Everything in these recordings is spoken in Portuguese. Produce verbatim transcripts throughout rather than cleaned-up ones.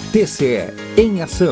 T C E em ação.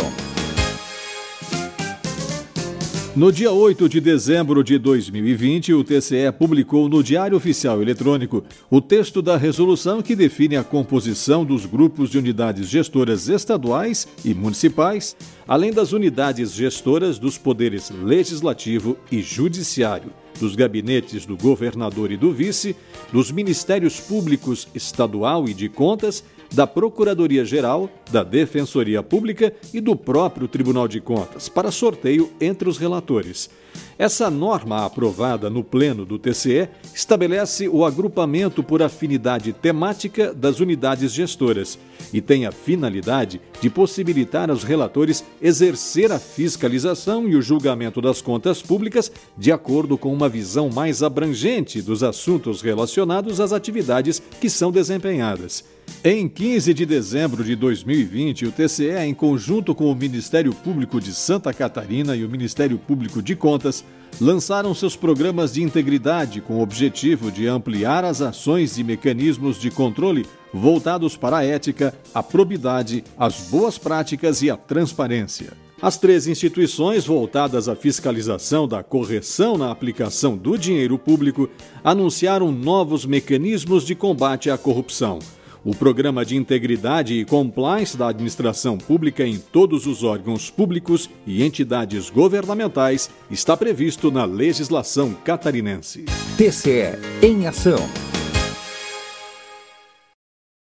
No dia oito de dezembro de dois mil e vinte, o T C E publicou no Diário Oficial Eletrônico o texto da resolução que define a composição dos grupos de unidades gestoras estaduais e municipais, além das unidades gestoras dos poderes legislativo e judiciário, dos gabinetes do governador e do vice, dos ministérios públicos estadual e de contas, da Procuradoria-Geral, da Defensoria Pública e do próprio Tribunal de Contas, para sorteio entre os relatores. Essa norma aprovada no Pleno do T C E estabelece o agrupamento por afinidade temática das unidades gestoras e tem a finalidade de possibilitar aos relatores exercer a fiscalização e o julgamento das contas públicas de acordo com uma visão mais abrangente dos assuntos relacionados às atividades que são desempenhadas. Em quinze de dezembro de dois mil e vinte, o T C E, em conjunto com o Ministério Público de Santa Catarina e o Ministério Público de Contas, lançaram seus programas de integridade com o objetivo de ampliar as ações e mecanismos de controle voltados para a ética, a probidade, as boas práticas e a transparência. As três instituições voltadas à fiscalização da correção na aplicação do dinheiro público anunciaram novos mecanismos de combate à corrupção. O Programa de Integridade e Compliance da Administração Pública em todos os órgãos públicos e entidades governamentais está previsto na legislação catarinense. T C E em ação.